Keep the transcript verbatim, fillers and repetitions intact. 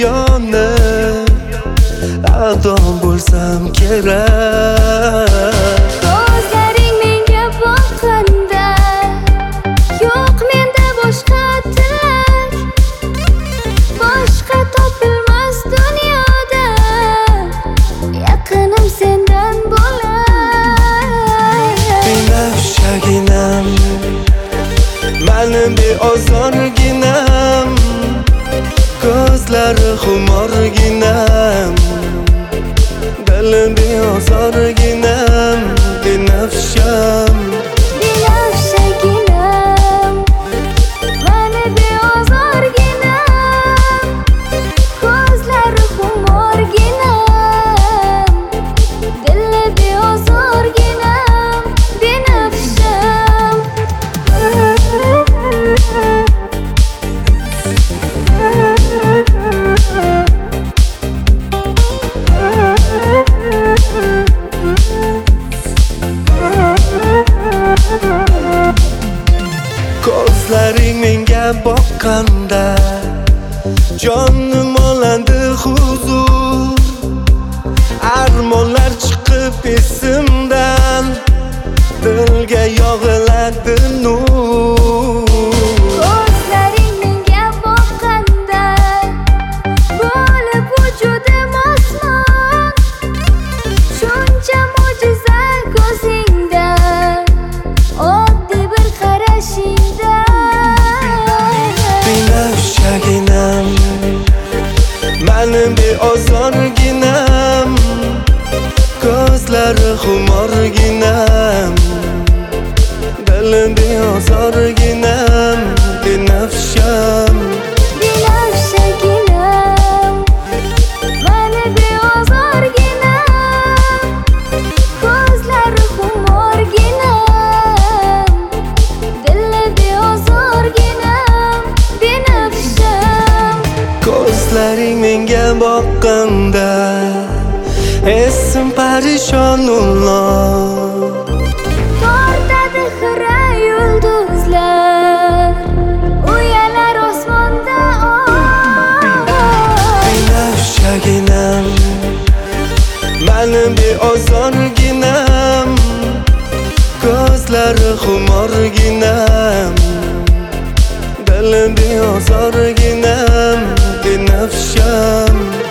yonib ado bo'lsam kerak. Ko'zlaring menga boqqanda yo'q menda boshqa tilak, boshqa topilmas dunyoda yaqinim sendan bo'lay. Binafshaginam, mani beozorginam, ko'zlari xumorginam, dili beozorginam, binafsham. Binafshaginam, mani beozorginam, ko'zlari xumorginam, dili beozorginam, binafsham. Ko'zlaring menga boqqanda jonim olandi huzur, armonlar chiqib esimdan, dilga yog'iladi nur. Ko'zlaring menga boqqanda bo'lib vujudim osmon, shuncha mo'jiza ko'zingda, oddiy bir qarashingda. Binafshaginam, mani beozorginam, ko'zlari xumorginam, dili beozorginam, binafsham. Binafshaginam, mani beozorginam, ko'zlari xumorginam, dili beozorginam, binafsham. Ko'zlaring menga boqqanda esim parishon ullo, Tortadi xira yulduzlar, uyalar osmonda oy. Binafshaginam, mani beozorginam, ko'zlari xumorginam, dili beozorginam, binafsham.